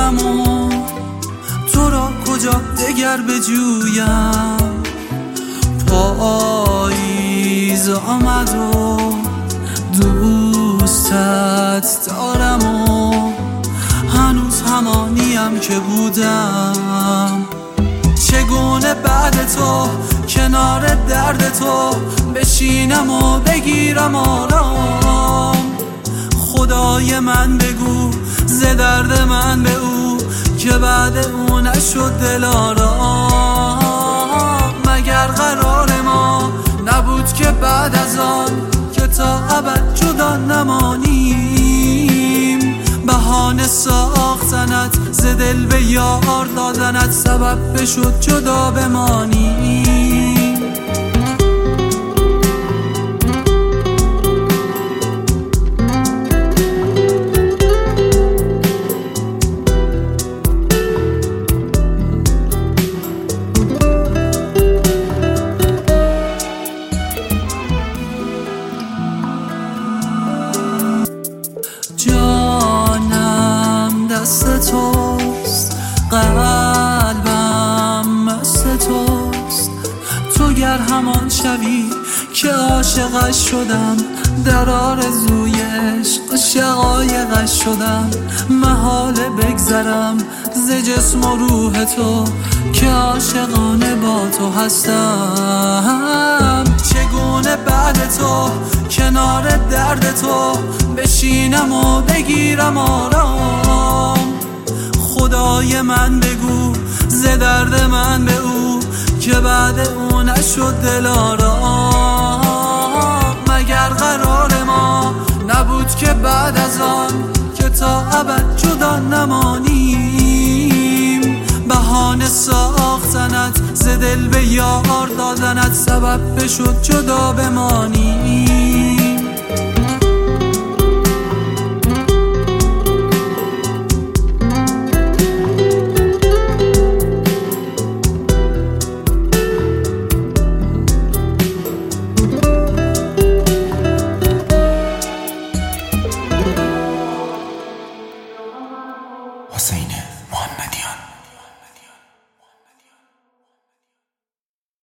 بگیرم و تو را کجا دگر بجویم. پاییز آمد و دوستت دارم و هنوز همانیم که بودم. چگونه بعد تو کنار درد تو بشینم و بگیرم آرام. خدای من بگو ز درد من به او که بعد او نشد دلارام. مگر قرار ما نبود که بعد از آن که تا ابد جدا نمانیم. بهانه ساختنت ز دل به یار دادنت سبب بشد جدا بمانیم. جانم دست توست، قلبم مست توست. تو گر همان شوی که عاشقش شدم، در آرزوی عشق شقایقش شدم. محاله بگذرم ز جسم و روح تو که عاشقانه با تو هستم. چگونه بعد تو کنار درد تو بشینم و بگیرم آرام. خدای من بگو ز درد من به او که بعد او نشد دلارام. مگر قرار ما نبود که بعد از آن که تا ابد جدا نمانیم. بهانه ساختنت ز دل به یار دادنت سبب بشد جدا بمانیم.